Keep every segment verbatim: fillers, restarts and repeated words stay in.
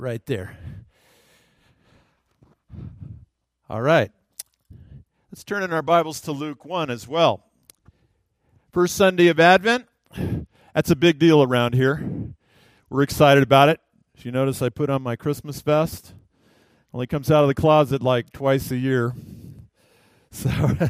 right there. All right. Let's turn in our Bibles to Luke one as well. First Sunday of Advent. That's a big deal around here. We're excited about it. If you notice, I put on my Christmas vest. Only comes out of the closet like twice a year. So,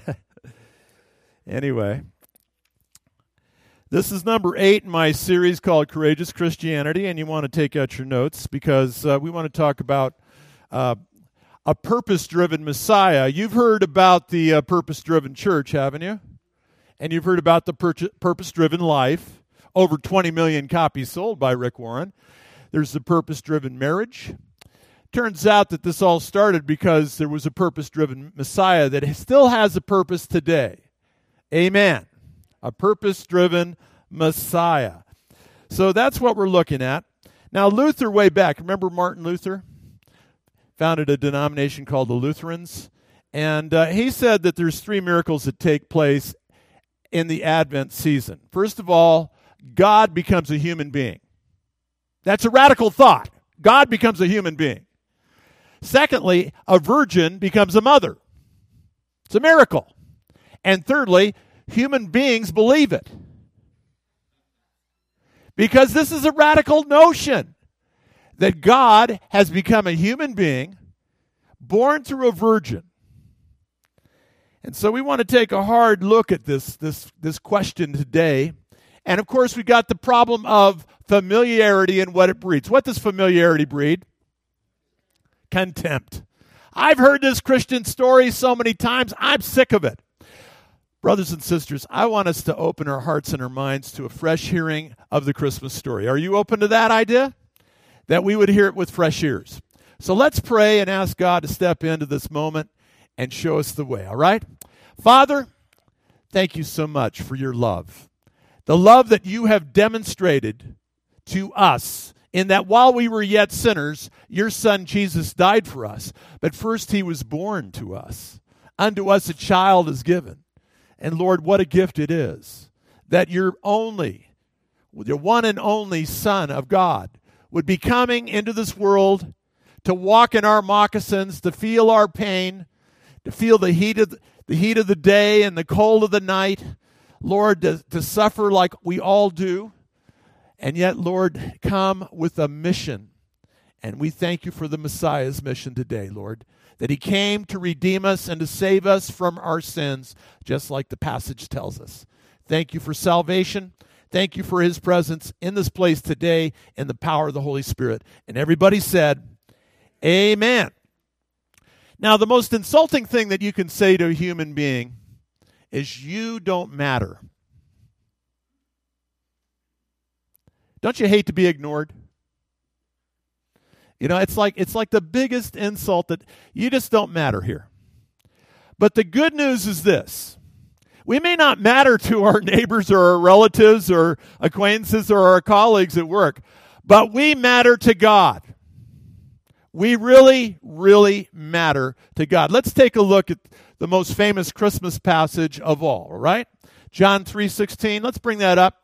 anyway. This is number eight in my series called Courageous Christianity, and you want to take out your notes because uh, we want to talk about uh, a purpose-driven Messiah. You've heard about the uh, purpose-driven church, haven't you? And you've heard about the pur- purpose-driven life. Over twenty million copies sold by Rick Warren. There's the purpose-driven marriage. Turns out that this all started because there was a purpose-driven Messiah that still has a purpose today. Amen. A purpose-driven Messiah. So that's what we're looking at. Now, Luther way back, remember Martin Luther? Founded a denomination called the Lutherans. And uh, he said that there's three miracles that take place in the Advent season. First of all, God becomes a human being. That's a radical thought. God becomes a human being. Secondly, a virgin becomes a mother. It's a miracle. And thirdly, human beings believe it. Because this is a radical notion that God has become a human being born through a virgin. And so we want to take a hard look at this, this, this question today. And of course, we got the problem of familiarity and what it breeds. What does familiarity breed? Contempt. I've heard this Christian story so many times, I'm sick of it. Brothers and sisters, I want us to open our hearts and our minds to a fresh hearing of the Christmas story. Are you open to that idea? That we would hear it with fresh ears. So let's pray and ask God to step into this moment and show us the way, all right? Father, thank you so much for your love. The love that you have demonstrated to us in that while we were yet sinners, your Son Jesus died for us. But first he was born to us. Unto us a child is given. And Lord, what a gift it is that your only, your one and only Son of God would be coming into this world to walk in our moccasins, to feel our pain, to feel the heat of the, the heat of the day and the cold of the night. Lord, to, to suffer like we all do. And yet, Lord, come with a mission. And we thank you for the Messiah's mission today, Lord, that he came to redeem us and to save us from our sins, just like the passage tells us. Thank you for salvation. Thank you for his presence in this place today in the power of the Holy Spirit. And everybody said, amen. Now, the most insulting thing that you can say to a human being is you don't matter. Don't you hate to be ignored? You know, it's like it's like the biggest insult that you just don't matter here. But the good news is this. We may not matter to our neighbors or our relatives or acquaintances or our colleagues at work, but we matter to God. We really, really matter to God. Let's take a look at the most famous Christmas passage of all, all right? John three sixteen. Let's bring that up.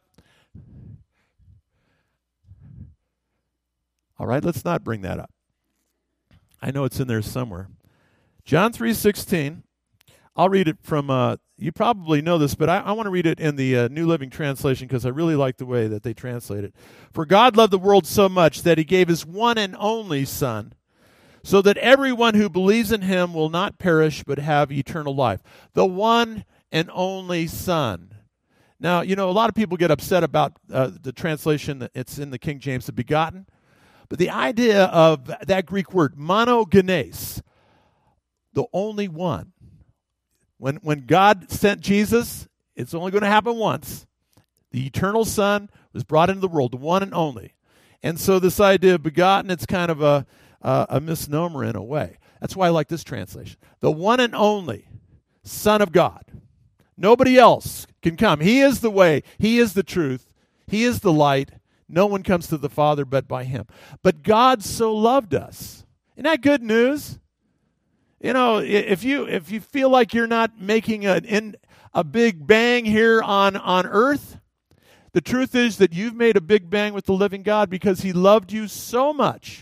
All right, let's not bring that up. I know it's in there somewhere. John three sixteen. I'll read it from, uh, you probably know this, but I, I want to read it in the uh, New Living Translation because I really like the way that they translate it. For God loved the world so much that he gave his one and only Son, so that everyone who believes in him will not perish but have eternal life. The one and only Son. Now, you know, a lot of people get upset about uh, the translation that it's in the King James, the begotten. But the idea of that Greek word, monogenes, the only one. When, when God sent Jesus, it's only going to happen once. The eternal Son was brought into the world, the one and only. And so this idea of begotten, it's kind of a, a, a misnomer in a way. That's why I like this translation. The one and only Son of God. Nobody else can come. He is the way. He is the truth. He is the light. No one comes to the Father but by him. But God so loved us. Isn't that good news? You know, if you if you feel like you're not making a, in, a big bang here on, on earth, the truth is that you've made a big bang with the living God because he loved you so much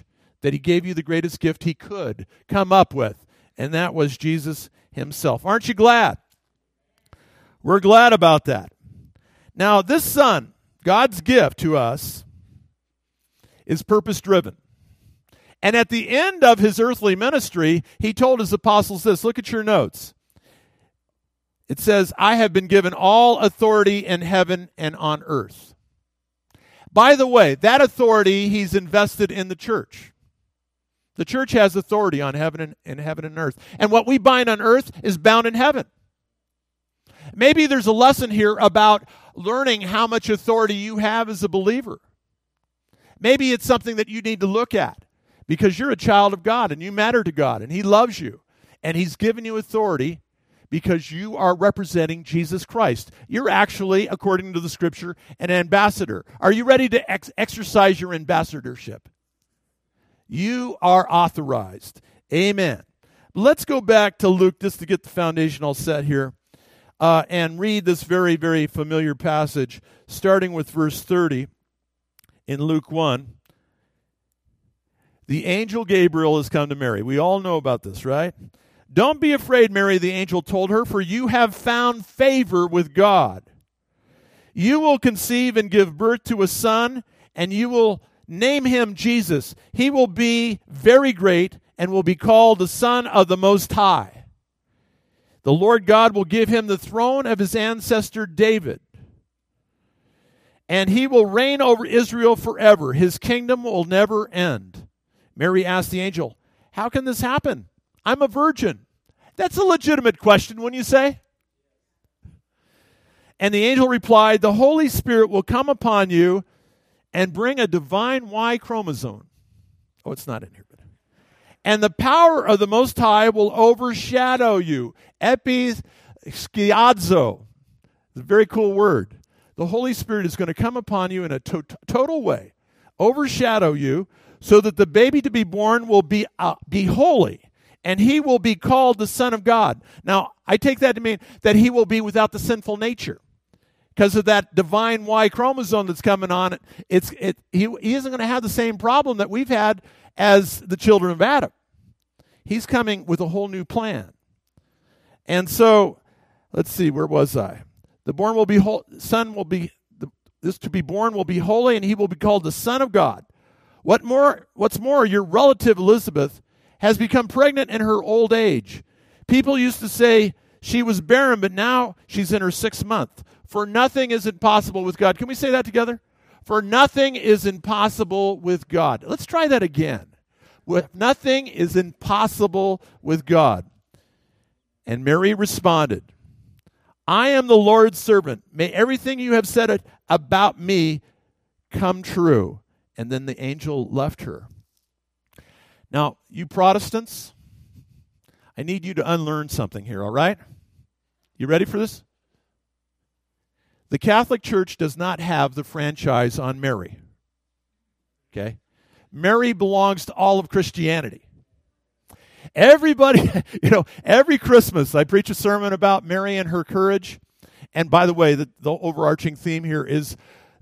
that he gave you the greatest gift he could come up with, and that was Jesus himself. Aren't you glad? We're glad about that. Now, this Son, God's gift to us, is purpose-driven. And at the end of his earthly ministry, he told his apostles this. Look at your notes. It says, I have been given all authority in heaven and on earth. By the way, that authority he's invested in the church. The church has authority on heaven and, and heaven and earth. And what we bind on earth is bound in heaven. Maybe there's a lesson here about learning how much authority you have as a believer. Maybe it's something that you need to look at because you're a child of God and you matter to God and he loves you and he's given you authority because you are representing Jesus Christ. You're actually, according to the scripture, an ambassador. Are you ready to ex- exercise your ambassadorship? You are authorized. Amen. Let's go back to Luke just to get the foundation all set here uh, and read this very, very familiar passage, starting with verse thirty in Luke one. The angel Gabriel has come to Mary. We all know about this, right? Don't be afraid, Mary, the angel told her, for you have found favor with God. You will conceive and give birth to a son, and you will name him Jesus. He will be very great and will be called the Son of the Most High. The Lord God will give him the throne of his ancestor David, and he will reign over Israel forever. His kingdom will never end. Mary asked the angel, how can this happen? I'm a virgin. That's a legitimate question, wouldn't you say? And the angel replied, the Holy Spirit will come upon you and bring a divine Y chromosome. Oh, it's not in here. But and the power of the Most High will overshadow you. Episkiadzo. It's a very cool word. The Holy Spirit is going to come upon you in a to- total way, overshadow you, so that the baby to be born will be uh, be holy, and he will be called the Son of God. Now, I take that to mean that he will be without the sinful nature. Because of that divine Y chromosome that's coming on, it's it he, he isn't going to have the same problem that we've had as the children of Adam. He's coming with a whole new plan. And so, let's see, where was I? The born will be ho- son will be the, this to be born will be holy, and he will be called the Son of God. What more? What's more, your relative Elizabeth has become pregnant in her old age. People used to say she was barren, but now she's in her sixth month. For nothing is impossible with God. Can we say that together? For nothing is impossible with God. Let's try that again. With nothing is impossible with God. And Mary responded, I am the Lord's servant. May everything you have said about me come true. And then the angel left her. Now, you Protestants, I need you to unlearn something here, all right? You ready for this? The Catholic Church does not have the franchise on Mary. Okay? Mary belongs to all of Christianity. Everybody, you know, every Christmas I preach a sermon about Mary and her courage. And by the way, the, the overarching theme here is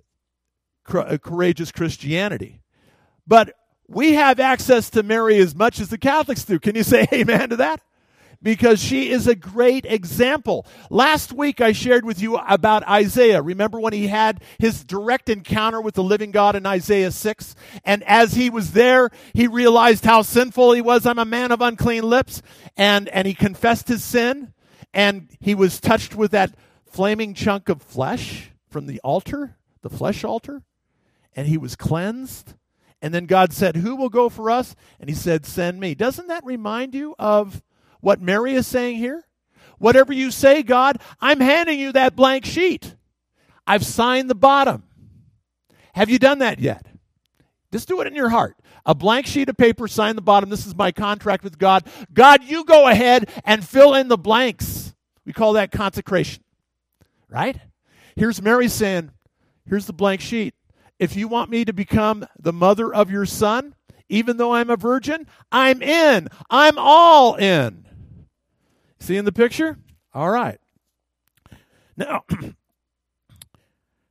courageous Christianity. But we have access to Mary as much as the Catholics do. Can you say amen to that? Because she is a great example. Last week I shared with you about Isaiah. Remember when he had his direct encounter with the living God in Isaiah six? And as he was there, he realized how sinful he was. I'm a man of unclean lips. And, and he confessed his sin. And he was touched with that flaming chunk of flesh from the altar, the flesh altar. And he was cleansed. And then God said, who will go for us? And he said, send me. Doesn't that remind you of what Mary is saying here? Whatever you say, God, I'm handing you that blank sheet. I've signed the bottom. Have you done that yet? Just do it in your heart. A blank sheet of paper, sign the bottom. This is my contract with God. God, you go ahead and fill in the blanks. We call that consecration, right? Here's Mary saying, here's the blank sheet. If you want me to become the mother of your son, even though I'm a virgin, I'm in. I'm all in. See in the picture? All right. Now,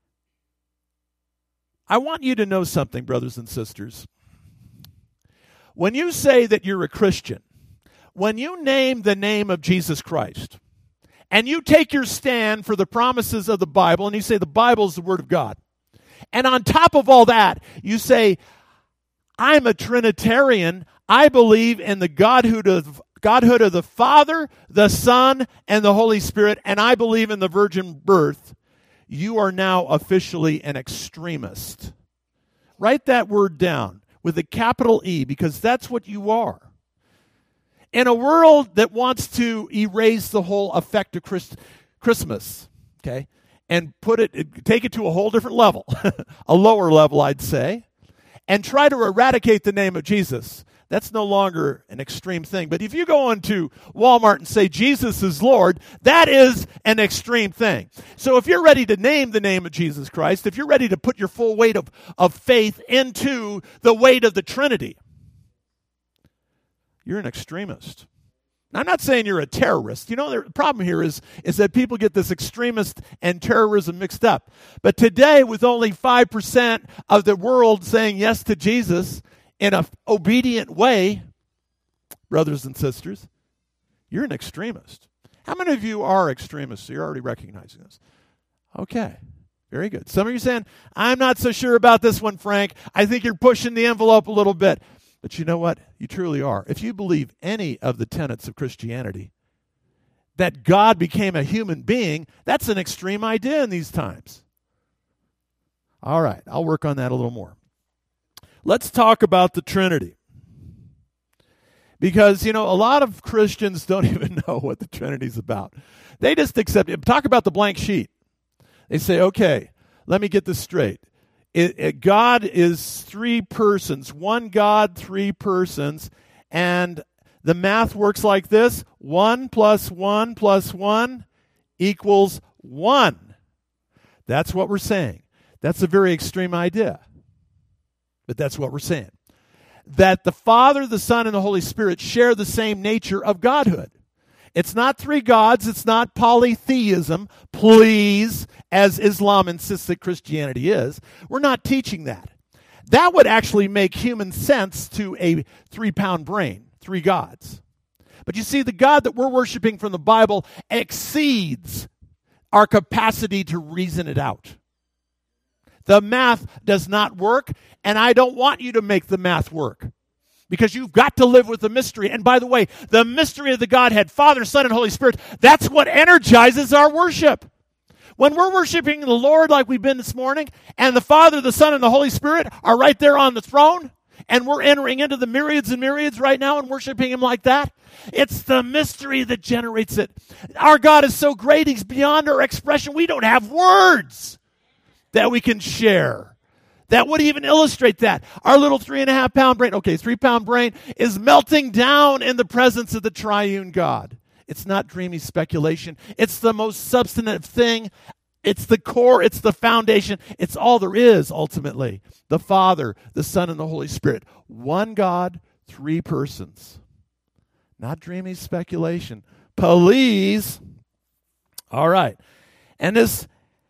I want you to know something, brothers and sisters. when you say that you're a Christian, when you name the name of Jesus Christ, and you take your stand for the promises of the Bible, and you say the Bible is the Word of God, and on top of all that, you say, I'm a Trinitarian, I believe in the Godhood of, Godhood of the Father, the Son, and the Holy Spirit, and I believe in the virgin birth, you are now officially an extremist. Write that word down with a capital E, because that's what you are. In a world that wants to erase the whole effect of Christ, Christmas, okay, and put it, take it to a whole different level, a lower level, I'd say, and try to eradicate the name of Jesus, that's no longer an extreme thing. But if you go into Walmart and say Jesus is Lord, that is an extreme thing. So if you're ready to name the name of Jesus Christ, if you're ready to put your full weight of, of faith into the weight of the Trinity, you're an extremist. Now, I'm not saying you're a terrorist. You know, the problem here is, is that people get this extremist and terrorism mixed up. But today, with only five percent of the world saying yes to Jesus in an obedient way, brothers and sisters, you're an extremist. How many of you are extremists? So you're already recognizing this. Okay, very good. Some of you are saying, I'm not so sure about this one, Frank. I think you're pushing the envelope a little bit. But you know what? You truly are. If you believe any of the tenets of Christianity, that God became a human being, that's an extreme idea in these times. All right, I'll work on that a little more. Let's talk about the Trinity. Because, you know, a lot of Christians don't even know what the Trinity's about. They just accept it. Talk about the blank sheet. They say, okay, let me get this straight. It, it, God is three persons, one God, three persons, and the math works like this: one plus one plus one equals one. That's what we're saying. That's a very extreme idea, but that's what we're saying. That the Father, the Son, and the Holy Spirit share the same nature of Godhood. It's not three gods. It's not polytheism, please, as Islam insists that Christianity is. We're not teaching that. That would actually make human sense to a three-pound brain, three gods. But you see, the God that we're worshiping from the Bible exceeds our capacity to reason it out. The math does not work, and I don't want you to make the math work. Because you've got to live with the mystery. And by the way, the mystery of the Godhead, Father, Son, and Holy Spirit, that's what energizes our worship. When we're worshiping the Lord like we've been this morning, and the Father, the Son, and the Holy Spirit are right there on the throne, and we're entering into the myriads and myriads right now and worshiping Him like that, it's the mystery that generates it. Our God is so great, He's beyond our expression. We don't have words that we can share that would even illustrate that. Our little three and a half pound brain, okay, three pound brain is melting down in the presence of the triune God. It's not dreamy speculation. It's the most substantive thing. It's the core. It's the foundation. It's all there is, ultimately. The Father, the Son, and the Holy Spirit. One God, three persons. Not dreamy speculation. Please. All right. And this,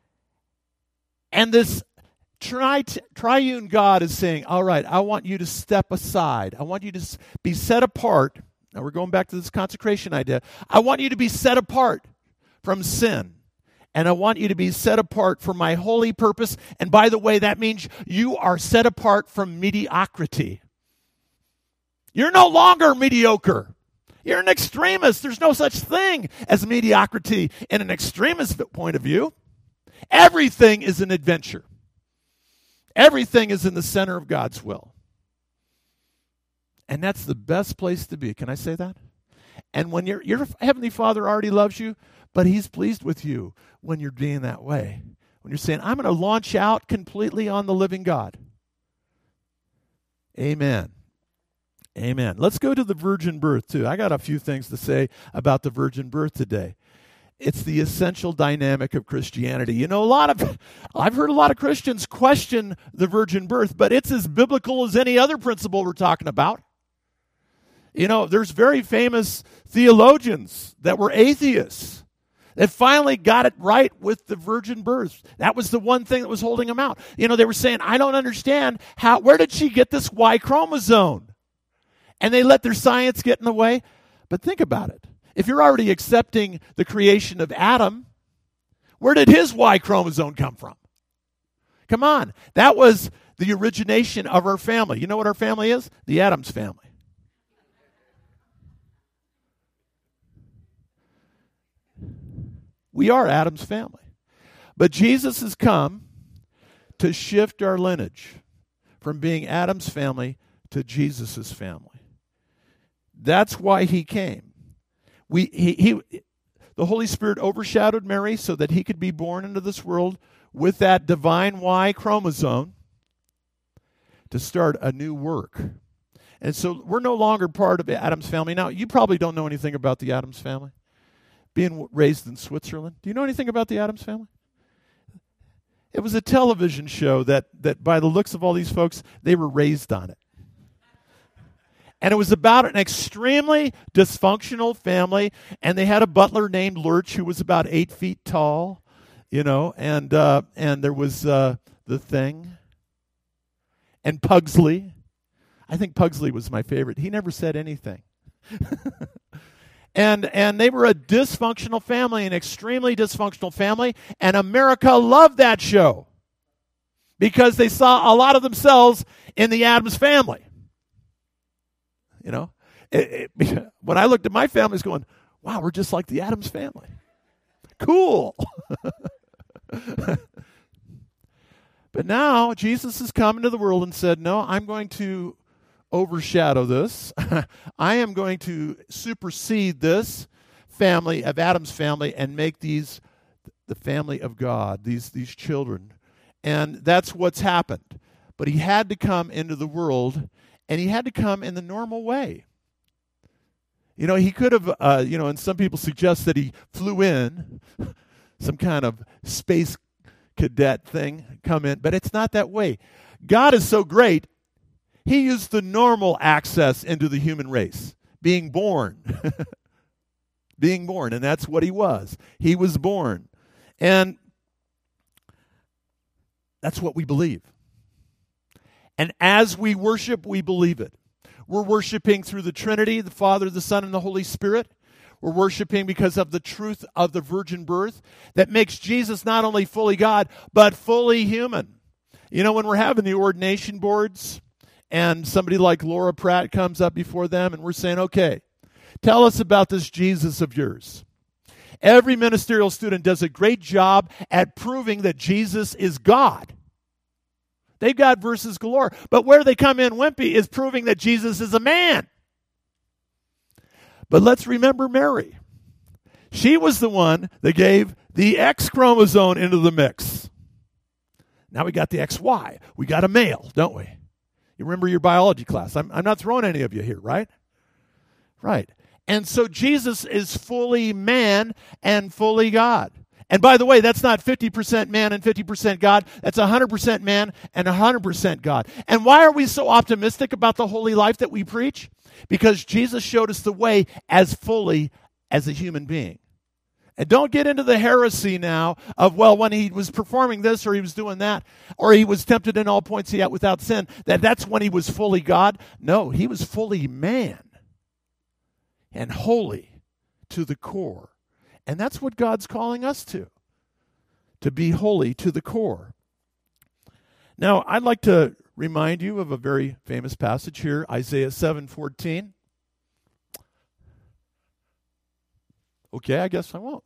and this, Tri- triune God is saying, all right, I want you to step aside. I want you to be set apart. Now we're going back to this consecration idea. I want you to be set apart from sin. And I want you to be set apart for my holy purpose. And by the way, that means you are set apart from mediocrity. You're no longer mediocre. You're an extremist. There's no such thing as mediocrity in an extremist point of view. Everything is an adventure. Everything is in the center of God's will. And that's the best place to be. Can I say that? And when your your Heavenly Father already loves you, but He's pleased with you when you're being that way. When you're saying, I'm going to launch out completely on the living God. Amen. Amen. Let's go to the virgin birth, too. I got a few things to say about the virgin birth today. It's the essential dynamic of Christianity. You know, a lot of, I've heard a lot of Christians question the virgin birth, but it's as biblical as any other principle we're talking about. You know, there's very famous theologians that were atheists that finally got it right with the virgin birth. That was the one thing that was holding them out. You know, they were saying, I don't understand how, where did she get this Y chromosome? and they let their science get in the way. But think about it. If you're already accepting the creation of Adam, where did his Y chromosome come from? Come on. That was the origination of our family. You know what our family is? The Addams family. We are Adam's family. But Jesus has come to shift our lineage from being Adam's family to Jesus' family. That's why he came. We, he, he, the Holy Spirit overshadowed Mary so that he could be born into this world with that divine Y chromosome to start a new work. And so we're no longer part of Adam's family. Now, you probably don't know anything about the Addams family. Being raised in Switzerland. Do you know anything about the Addams family? It was a television show that, that by the looks of all these folks, they were raised on it. And it was about an extremely dysfunctional family, and they had a butler named Lurch who was about eight feet tall, you know, and uh, and there was uh, the Thing, and Pugsley. I think Pugsley was my favorite. He never said anything. And and they were a dysfunctional family, an extremely dysfunctional family, and America loved that show because they saw a lot of themselves in the Addams family. You know, it, it, when I looked at my family, I was going, wow, we're just like the Addams family. Cool. But now Jesus has come into the world and said, no, I'm going to overshadow this. I am going to supersede this family of Adam's family and make these the family of God, these, these children. And that's what's happened. But he had to come into the world, and he had to come in the normal way. You know, he could have, uh, you know, and some people suggest that he flew in, some kind of space cadet thing, come in, but it's not that way. God is so great, he used the normal access into the human race, being born. being born, and that's what he was. He was born. And that's what we believe. And as we worship, we believe it. We're worshiping through the Trinity, the Father, the Son, and the Holy Spirit. We're worshiping because of the truth of the virgin birth that makes Jesus not only fully God, but fully human. You know, when we're having the ordination boards, and somebody like Laura Pratt comes up before them, and we're saying, okay, tell us about this Jesus of yours. Every ministerial student does a great job at proving that Jesus is God. They've got verses galore. But where they come in wimpy is proving that Jesus is a man. But let's remember Mary. She was the one that gave the X chromosome into the mix. Now we got the X Y. We got a male, don't we? You remember your biology class. I'm, I'm not throwing any of you here, right? Right. And so Jesus is fully man and fully God. And by the way, that's not fifty percent man and fifty percent God. That's one hundred percent man and one hundred percent God. And why are we so optimistic about the holy life that we preach? Because Jesus showed us the way as fully as a human being. And don't get into the heresy now of, well, when he was performing this or he was doing that, or he was tempted in all points yet without sin, that that's when he was fully God. No, he was fully man and holy to the core. And that's what God's calling us to, to be holy to the core. Now, I'd like to remind you of a very famous passage here, Isaiah seven fourteen. Okay, I guess I won't.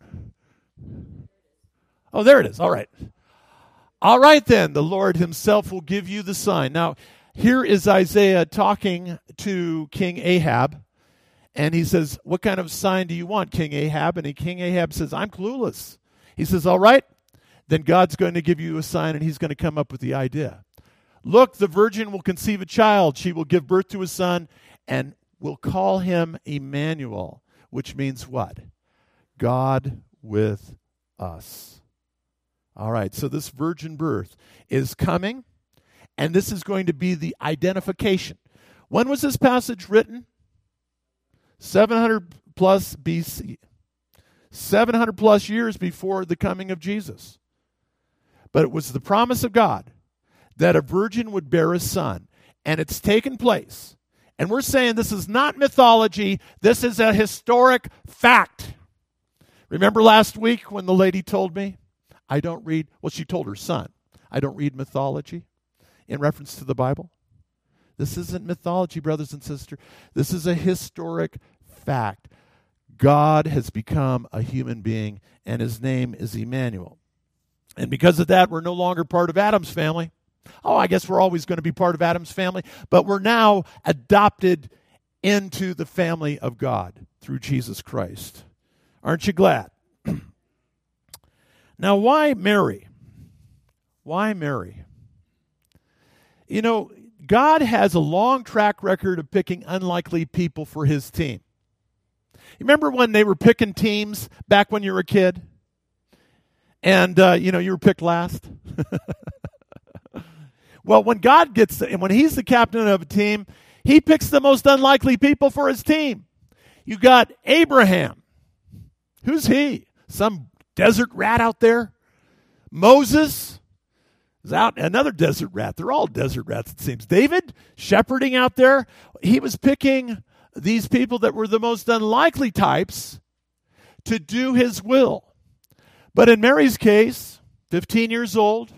Oh, there it is. All right. All right, then, the Lord himself will give you the sign. Now, here is Isaiah talking to King Ahab, and he says, what kind of sign do you want, King Ahab? And he, King Ahab says, I'm clueless. He says, all right, then God's going to give you a sign, and he's going to come up with the idea. Look, the virgin will conceive a child. She will give birth to a son, and will call him Emmanuel, which means what? God with us. All right, so this virgin birth is coming, and this is going to be the identification. When was this passage written? seven hundred plus B C. seven hundred plus years before the coming of Jesus. But it was the promise of God that a virgin would bear a son, and it's taken place. And we're saying this is not mythology. This is a historic fact. Remember last week when the lady told me, I don't read, well, she told her son, I don't read mythology in reference to the Bible. This isn't mythology, brothers and sisters. This is a historic fact. God has become a human being, and his name is Emmanuel. And because of that, we're no longer part of Adam's family. Oh, I guess we're always going to be part of Adam's family, but we're now adopted into the family of God through Jesus Christ. Aren't you glad? Now, why Mary? Why Mary? You know, God has a long track record of picking unlikely people for his team. You remember when they were picking teams back when you were a kid? And, uh, you know, you were picked last? Well, when God gets, and when he's the captain of a team, he picks the most unlikely people for his team. You got Abraham. Who's he? Some desert rat out there? Moses is out, another desert rat. They're all desert rats, it seems. David, shepherding out there. He was picking these people that were the most unlikely types to do his will. But in Mary's case, fifteen years old,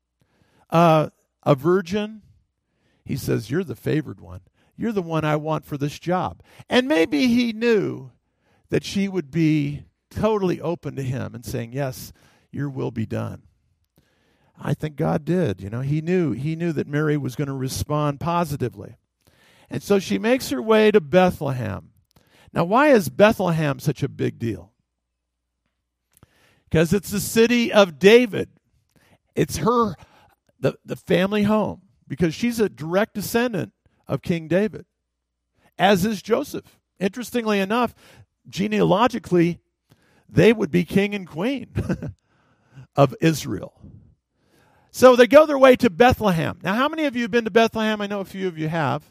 uh, a virgin, he says, you're the favored one. You're the one I want for this job. And maybe he knew that she would be totally open to him and saying, yes, your will be done. I think God did. You know, he knew, he knew that Mary was going to respond positively. And so she makes her way to Bethlehem. Now, why is Bethlehem such a big deal? Because it's the city of David. It's her, the, the family home, because she's a direct descendant of King David, as is Joseph. Interestingly enough, genealogically, they would be king and queen of Israel. So they go their way to Bethlehem. Now, how many of you have been to Bethlehem? I know a few of you have.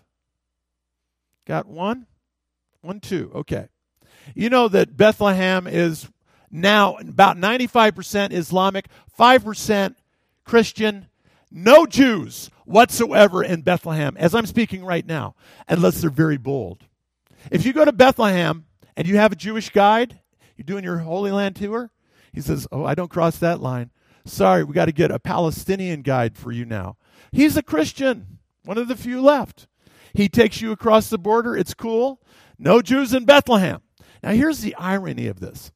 Got one? One, two. Okay. You know that Bethlehem is now about ninety-five percent Islamic, five percent Christian, no Jews whatsoever in Bethlehem, as I'm speaking right now, unless they're very bold. If you go to Bethlehem and you have a Jewish guide, you're doing your Holy Land tour, he says, oh, I don't cross that line. Sorry, we got to get a Palestinian guide for you now. He's a Christian, one of the few left. He takes you across the border. It's cool. No Jews in Bethlehem. Now, here's the irony of this.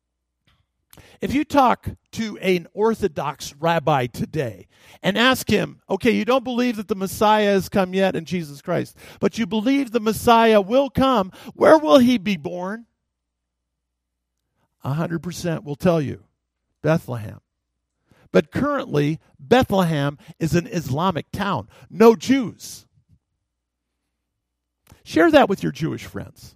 If you talk to an Orthodox rabbi today and ask him, okay, you don't believe that the Messiah has come yet in Jesus Christ, but you believe the Messiah will come, where will he be born? one hundred percent will tell you, Bethlehem. But currently, Bethlehem is an Islamic town. No Jews. Share that with your Jewish friends.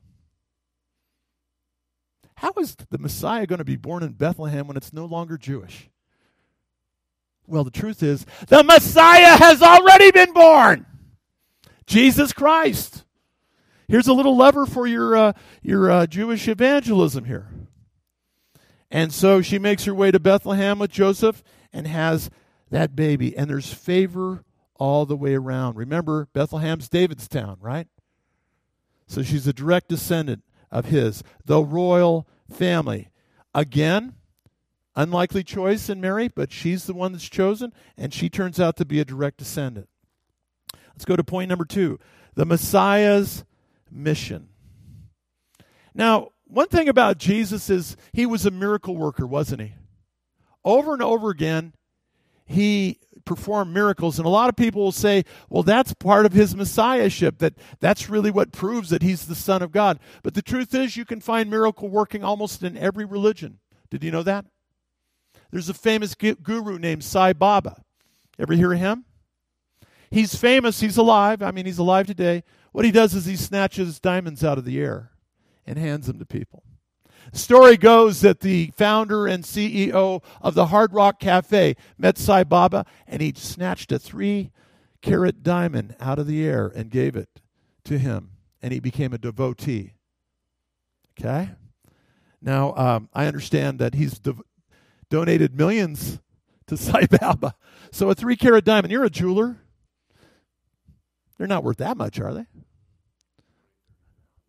How is the Messiah going to be born in Bethlehem when it's no longer Jewish? Well, the truth is, the Messiah has already been born. Jesus Christ. Here's a little lever for your, uh, your uh, Jewish evangelism here. And so she makes her way to Bethlehem with Joseph and has that baby. And there's favor all the way around. Remember, Bethlehem's David's town, right? So she's a direct descendant of his, the royal family. Again, unlikely choice in Mary, but she's the one that's chosen, and she turns out to be a direct descendant. Let's go to point number two, the Messiah's mission. Now, one thing about Jesus is he was a miracle worker, wasn't he? Over and over again, he performed miracles, and a lot of people will say, well, that's part of his messiahship, that that's really what proves that he's the Son of God. But the truth is, you can find miracle working almost in every religion. Did you know that? There's a famous guru named Sai Baba. Ever hear of him? He's famous. He's alive. I mean, he's alive today. What he does is he snatches diamonds out of the air and hands them to people. The story goes that the founder and C E O of the Hard Rock Cafe met Sai Baba, and he snatched a three-carat diamond out of the air and gave it to him, and he became a devotee. Okay? Now, um, I understand that he's do- donated millions to Sai Baba. So a three-carat diamond, you're a jeweler. They're not worth that much, are they?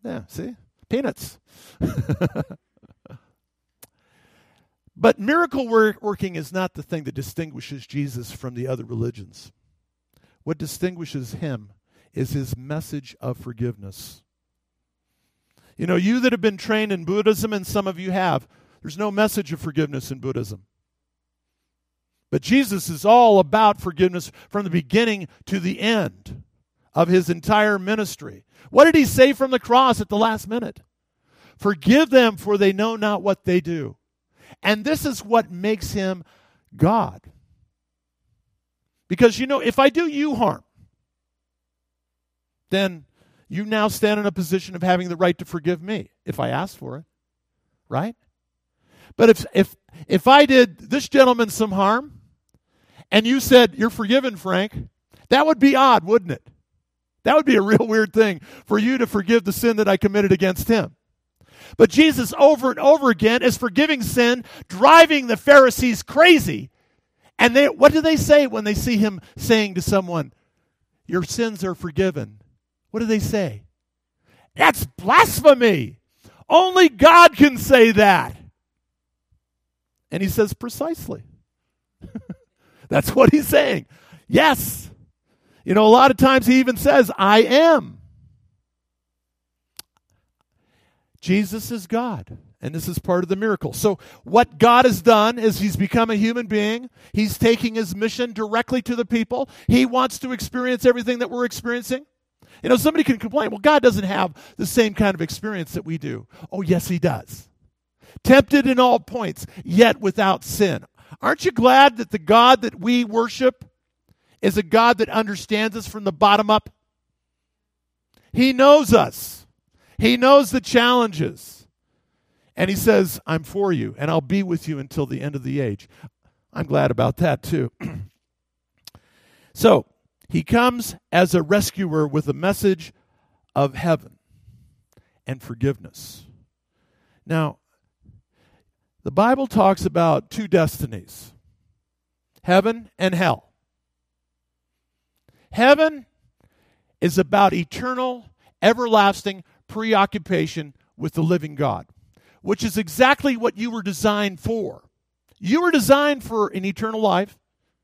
Yeah, see? Peanuts. But miracle work, working is not the thing that distinguishes Jesus from the other religions. What distinguishes him is his message of forgiveness. You know, you that have been trained in Buddhism, and some of you have, there's no message of forgiveness in Buddhism. But Jesus is all about forgiveness from the beginning to the end of his entire ministry. What did he say from the cross at the last minute? Forgive them, for they know not what they do. And this is what makes him God. Because, you know, if I do you harm, then you now stand in a position of having the right to forgive me if I ask for it, right? But if if if I did this gentleman some harm, and you said, you're forgiven, Frank, that would be odd, wouldn't it? That would be a real weird thing for you to forgive the sin that I committed against him. But Jesus over and over again is forgiving sin, driving the Pharisees crazy. And they, what do they say when they see him saying to someone, your sins are forgiven? What do they say? That's blasphemy. Only God can say that. And he says, precisely. That's what he's saying. Yes. You know, a lot of times he even says, I am. Jesus is God, and this is part of the miracle. So what God has done is he's become a human being. He's taking his mission directly to the people. He wants to experience everything that we're experiencing. You know, somebody can complain, well, God doesn't have the same kind of experience that we do. Oh, yes, he does. Tempted in all points, yet without sin. Aren't you glad that the God that we worship is a God that understands us from the bottom up? He knows us. He knows the challenges. And he says, I'm for you, and I'll be with you until the end of the age. I'm glad about that too. So, he comes as a rescuer with a message of heaven and forgiveness. Now, the Bible talks about two destinies, heaven and hell. Heaven is about eternal, everlasting preoccupation with the living God, which is exactly what you were designed for. You were designed for an eternal life,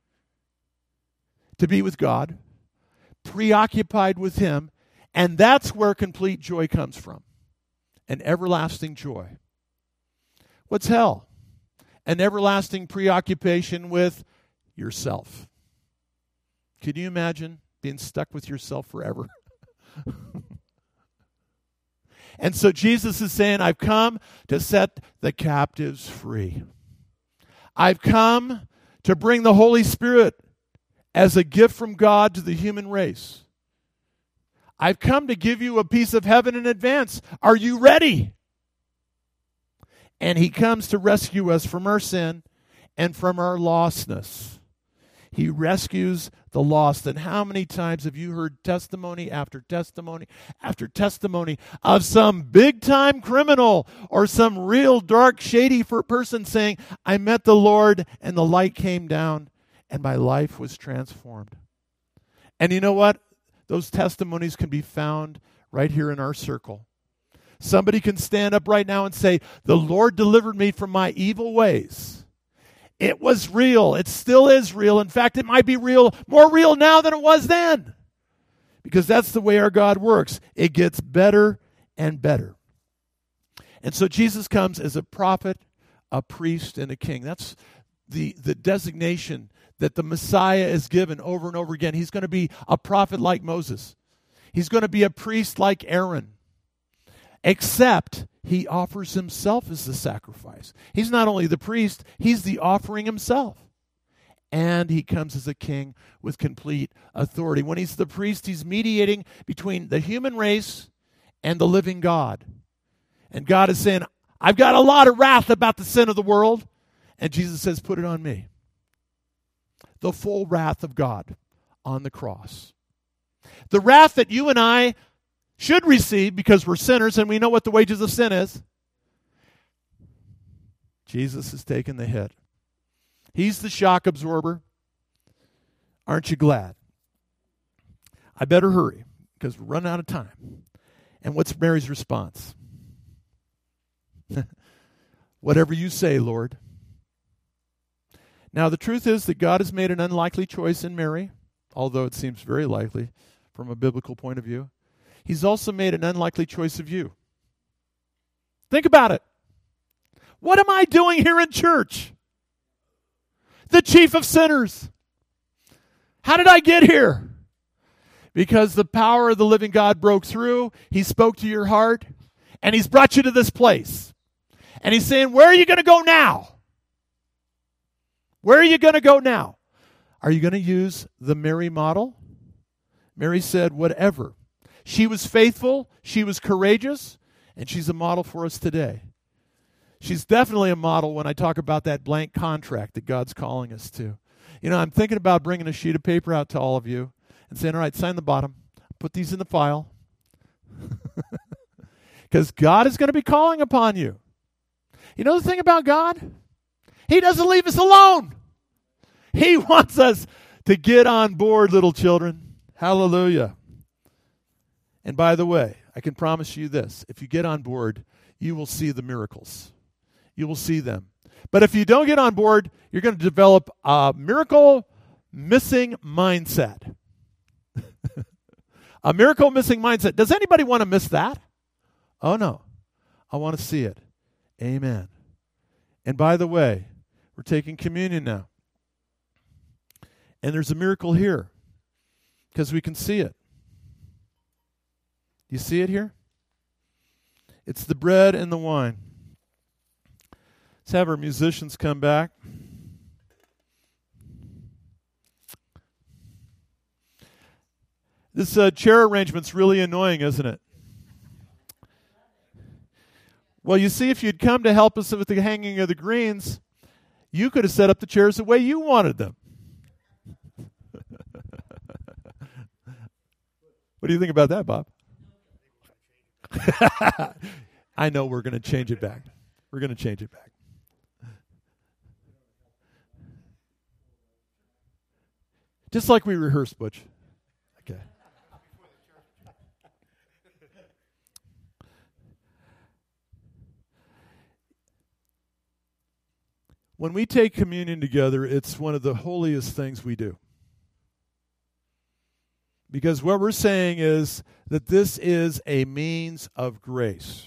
to be with God, preoccupied with him, and that's where complete joy comes from, an everlasting joy. What's hell? An everlasting preoccupation with yourself. Can you imagine being stuck with yourself forever? And so Jesus is saying, I've come to set the captives free. I've come to bring the Holy Spirit as a gift from God to the human race. I've come to give you a piece of heaven in advance. Are you ready? And he comes to rescue us from our sin and from our lostness. He rescues the lost. And how many times have you heard testimony after testimony after testimony of some big-time criminal or some real dark, shady person saying, I met the Lord and the light came down and my life was transformed. And you know what? Those testimonies can be found right here in our circle. Somebody can stand up right now and say, the Lord delivered me from my evil ways. It was real. It still is real. In fact, it might be real, more real now than it was then. Because that's the way our God works. It gets better and better. And so Jesus comes as a prophet, a priest, and a king. That's the, the designation that the Messiah is given over and over again. He's going to be a prophet like Moses. He's going to be a priest like Aaron. Except he offers himself as the sacrifice. He's not only the priest, he's the offering himself. And he comes as a king with complete authority. When he's the priest, he's mediating between the human race and the living God. And God is saying, I've got a lot of wrath about the sin of the world. And Jesus says, put it on me. The full wrath of God on the cross. The wrath that you and I should receive because we're sinners and we know what the wages of sin is. Jesus has taken the hit. He's the shock absorber. Aren't you glad? I better hurry because we're running out of time. And what's Mary's response? Whatever you say, Lord. Now, the truth is that God has made an unlikely choice in Mary, although it seems very likely from a biblical point of view. He's also made an unlikely choice of you. Think about it. What am I doing here in church? The chief of sinners. How did I get here? Because the power of the living God broke through. He spoke to your heart, and he's brought you to this place. And he's saying, where are you going to go now? Where are you going to go now? Are you going to use the Mary model? Mary said, whatever. She was faithful, she was courageous, and she's a model for us today. She's definitely a model when I talk about that blank contract that God's calling us to. You know, I'm thinking about bringing a sheet of paper out to all of you and saying, all right, sign the bottom. Put these in the file. Because God is going to be calling upon you. You know the thing about God? He doesn't leave us alone. He wants us to get on board, little children. Hallelujah. And by the way, I can promise you this. If you get on board, you will see the miracles. You will see them. But if you don't get on board, you're going to develop a miracle missing mindset. A miracle missing mindset. Does anybody want to miss that? Oh, no. I want to see it. Amen. And by the way, we're taking communion now. And there's a miracle here because we can see it. You see it here? It's the bread and the wine. Let's have our musicians come back. This uh, chair arrangement's really annoying, isn't it? Well, you see, if you'd come to help us with the hanging of the greens, you could have set up the chairs the way you wanted them. What do you think about that, Bob? I know we're going to change it back. We're going to change it back. Just like we rehearsed, Butch. Okay. When we take communion together, it's one of the holiest things we do. Because what we're saying is that this is a means of grace.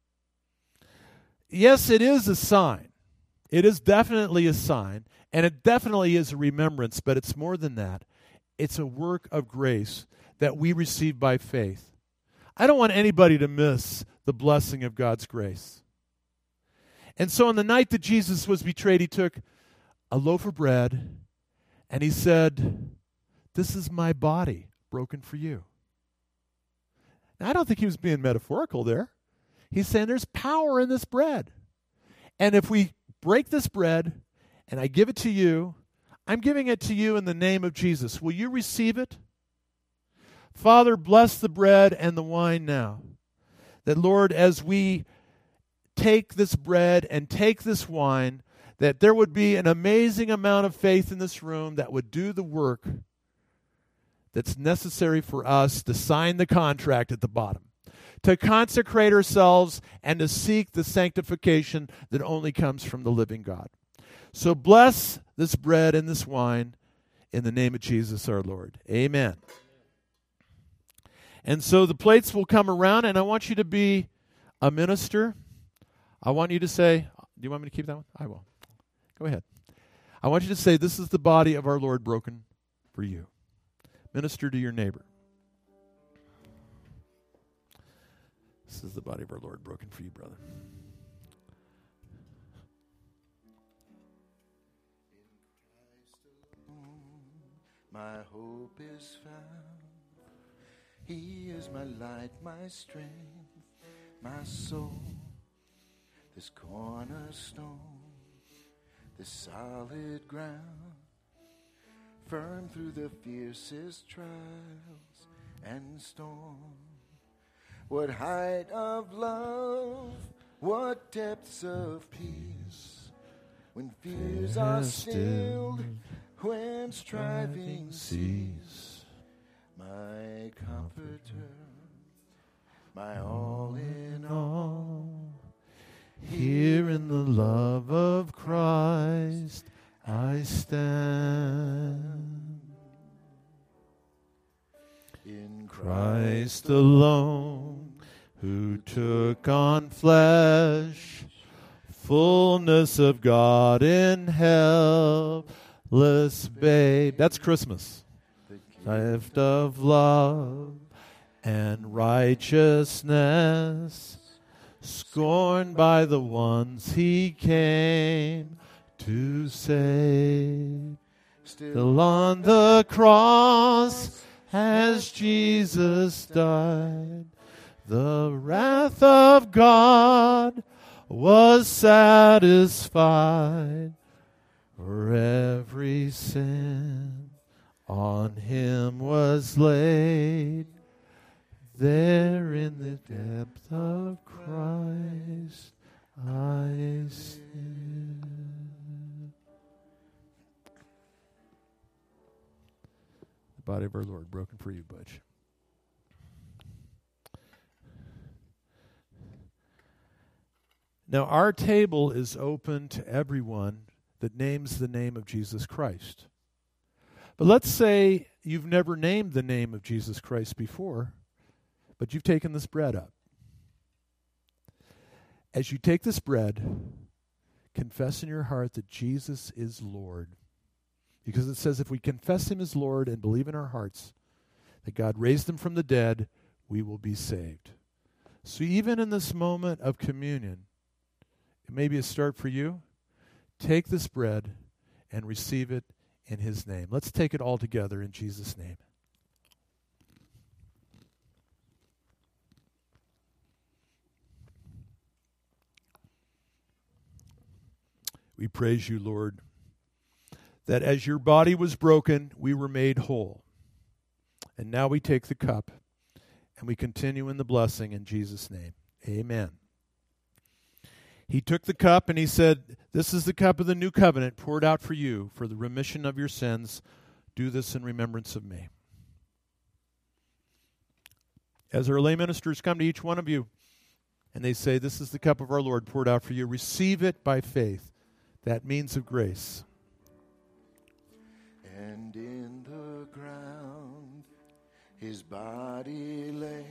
Yes, it is a sign. It is definitely a sign, and it definitely is a remembrance, but it's more than that. It's a work of grace that we receive by faith. I don't want anybody to miss the blessing of God's grace. And so on the night that Jesus was betrayed, he took a loaf of bread, and he said, "This is my body broken for you." Now, I don't think he was being metaphorical there. He's saying there's power in this bread. And if we break this bread and I give it to you, I'm giving it to you in the name of Jesus. Will you receive it? Father, bless the bread and the wine now. That, Lord, as we take this bread and take this wine, that there would be an amazing amount of faith in this room that would do the work that's necessary for us to sign the contract at the bottom, to consecrate ourselves and to seek the sanctification that only comes from the living God. So bless this bread and this wine in the name of Jesus our Lord. Amen. And so the plates will come around, and I want you to be a minister. I want you to say, do you want me to keep that one? I will. Go ahead. I want you to say, this is the body of our Lord broken for you. Minister to your neighbor. This is the body of our Lord broken for you, brother. My hope is found. He is my light, my strength, my soul. This cornerstone, this solid ground, firm through the fiercest trials and storm. What height of love, what depths of peace, when fears are stilled, when striving cease. My comforter, my all in all. all. Here in the love of Christ I stand. In Christ alone, who took on flesh, fullness of God in helpless babe. That's Christmas. Gift of love and righteousness, scorned by the ones he came to save. Still on the cross as Jesus died, the wrath of God was satisfied. For every sin on him was laid. There in the depth of Christ I stand. The body of our Lord broken for you, Butch. Now, our table is open to everyone that names the name of Jesus Christ. But let's say you've never named the name of Jesus Christ before, but you've taken this bread up. As you take this bread, confess in your heart that Jesus is Lord. Because it says if we confess him as Lord and believe in our hearts that God raised him from the dead, we will be saved. So even in this moment of communion, it may be a start for you. Take this bread and receive it in his name. Let's take it all together in Jesus' name. We praise you, Lord, that as your body was broken, we were made whole. And now we take the cup and we continue in the blessing in Jesus' name. Amen. He took the cup and he said, "This is the cup of the new covenant poured out for you for the remission of your sins. Do this in remembrance of me." As our lay ministers come to each one of you and they say, "This is the cup of our Lord poured out for you," receive it by faith, that means of grace. And in the ground his body lay,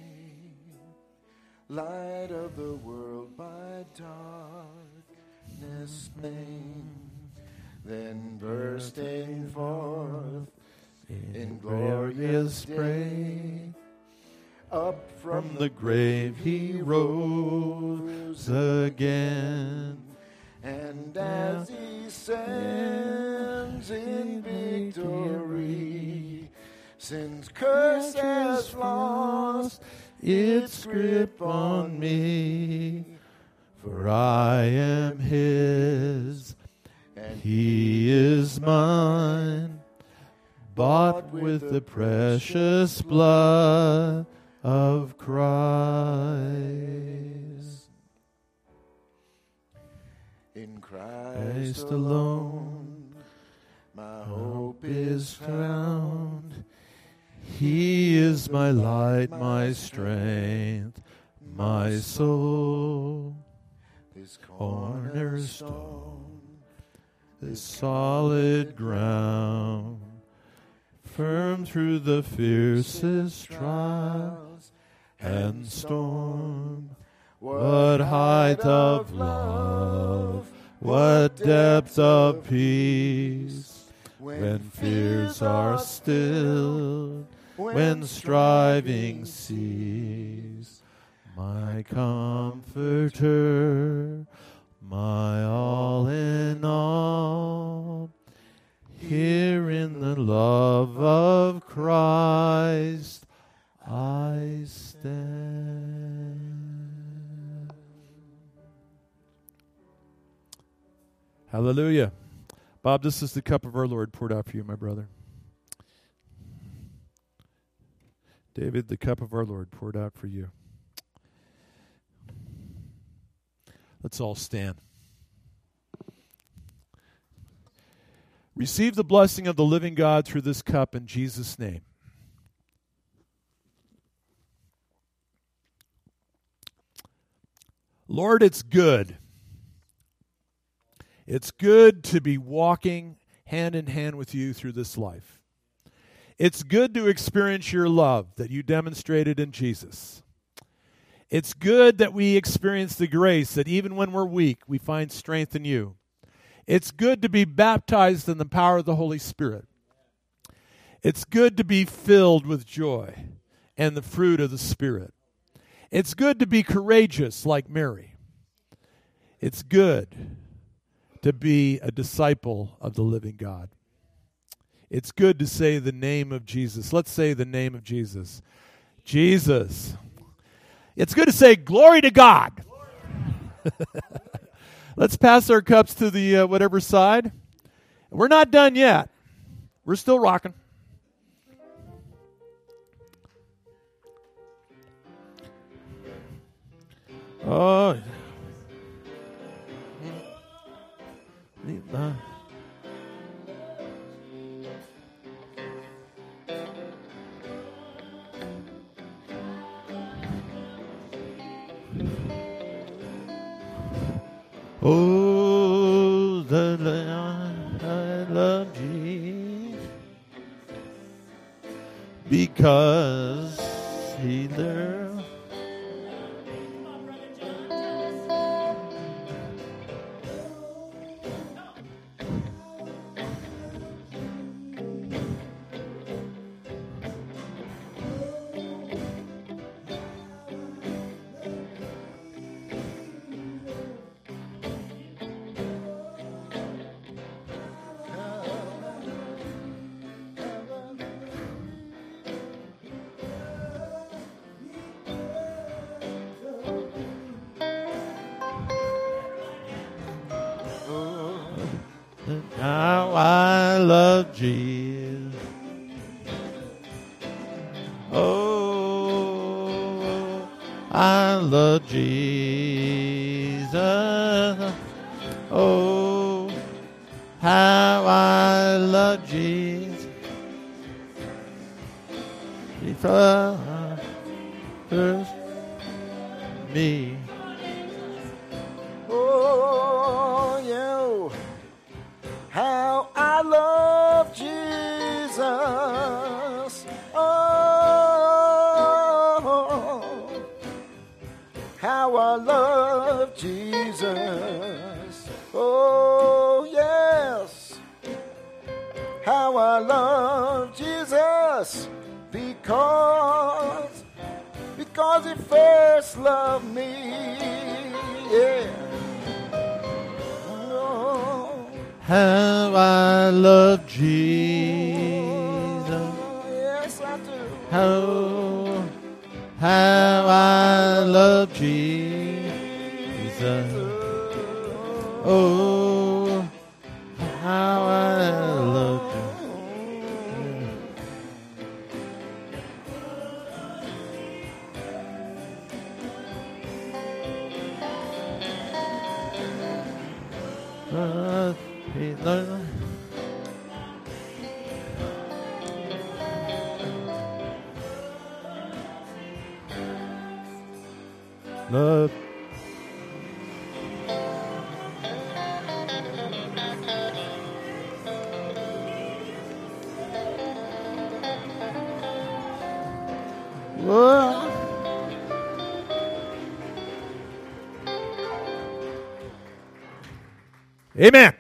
light of the world by darkness made, then bursting forth in glorious day, up from the grave he rose again. And as he stands in victory, sin's curse has lost its grip on me. For I am his, and he is mine, bought with the precious blood of Christ. In Christ alone my hope is found. He is my light, my strength, my soul. This cornerstone, this solid ground, firm through the fiercest trials and storm. What height of love, what depth of peace, when fears are stilled, when striving cease. My comforter, my all in all, here in the love of Christ I stand. Hallelujah. Bob, this is the cup of our Lord poured out for you, my brother. David, the cup of our Lord poured out for you. Let's all stand. Receive the blessing of the living God through this cup in Jesus' name. Lord, it's good. It's good to be walking hand in hand with you through this life. It's good to experience your love that you demonstrated in Jesus. It's good that we experience the grace that even when we're weak, we find strength in you. It's good to be baptized in the power of the Holy Spirit. It's good to be filled with joy and the fruit of the Spirit. It's good to be courageous like Mary. It's good to be a disciple of the living God. It's good to say the name of Jesus. Let's say the name of Jesus. Jesus. It's good to say glory to God. Let's pass our cups to the uh, whatever side. We're not done yet. We're still rocking. Oh. Uh. Oh, the Lord, I love Jesus because He loved. How I love Jesus. Oh, I love Jesus. Oh, how I love Jesus. He first me. Oh, yeah. How I love Jesus. Oh, how I love Jesus. Oh, yes. How I love Jesus. Because, because He first loved me. Yeah. How I love Jesus. Yes, I do. How, how I love Jesus. Oh, how I love Jesus. Uh, Love. Love. Whoa. Amen.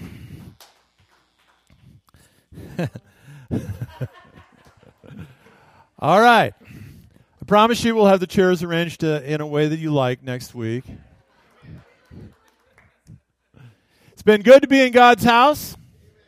All right. I promise you we'll have the chairs arranged uh, in a way that you like next week. It's been good to be in God's house.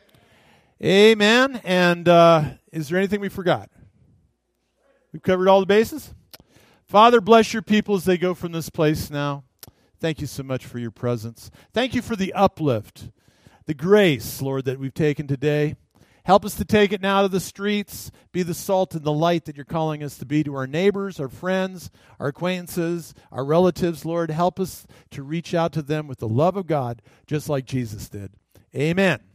Amen. And uh, is there anything we forgot? We've covered all the bases? Father, bless your people as they go from this place now. Thank you so much for your presence. Thank you for the uplift, the grace, Lord, that we've taken today. Help us to take it now to the streets, be the salt and the light that you're calling us to be to our neighbors, our friends, our acquaintances, our relatives, Lord. Help us to reach out to them with the love of God, just like Jesus did. Amen.